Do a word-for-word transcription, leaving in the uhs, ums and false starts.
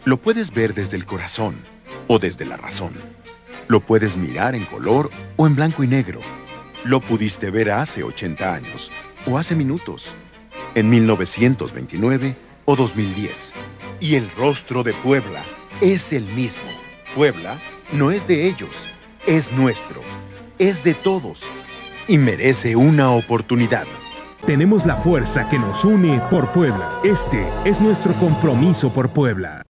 Lo puedes ver desde el corazón o desde la razón. Lo puedes mirar en color o en blanco y negro. Lo pudiste ver hace ochenta años o hace minutos, en mil novecientos veintinueve o dos mil diez. Y el rostro de Puebla es el mismo. Puebla no es de ellos, es nuestro, es de todos y merece una oportunidad. Tenemos la fuerza que nos une por Puebla. Este es nuestro compromiso por Puebla.